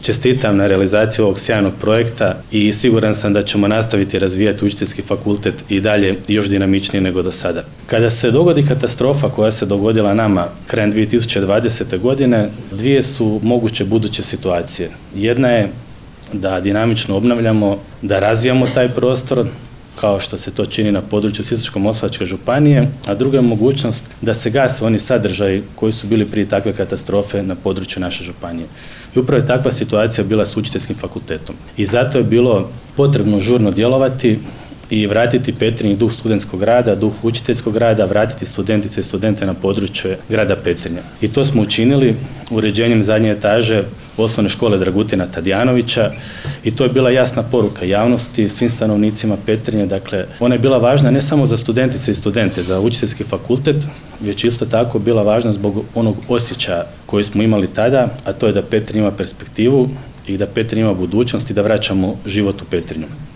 Čestitam na realizaciju ovog sjajnog projekta i siguran sam da ćemo nastaviti razvijati učiteljski fakultet i dalje još dinamičnije nego do sada. Kada se dogodi katastrofa koja se dogodila nama krajem 2020. godine, dvije su moguće buduće situacije. Jedna je da dinamično obnavljamo, da razvijamo taj prostor, kao što se to čini na području Sisačko-moslavačke županije, a druga je mogućnost da se gase oni sadržaji koji su bili prije takve katastrofe na području naše županije. I upravo je takva situacija bila s učiteljskim fakultetom. I zato je bilo potrebno žurno djelovati i vratiti Petrinji duh studentskog rada, duh učiteljskog rada, vratiti studentice i studente na područje grada Petrinje. I to smo učinili uređenjem zadnje etaže osnovne škole Dragutina Tadijanovića i to je bila jasna poruka javnosti, svim stanovnicima Petrinje. Dakle, ona je bila važna ne samo za studentice i studente, za učiteljski fakultet, već isto tako bila važna zbog onog osjećaja koji smo imali tada, a to je da Petrinja ima perspektivu i da Petrinja ima budućnost i da vraćamo život u Petrinju.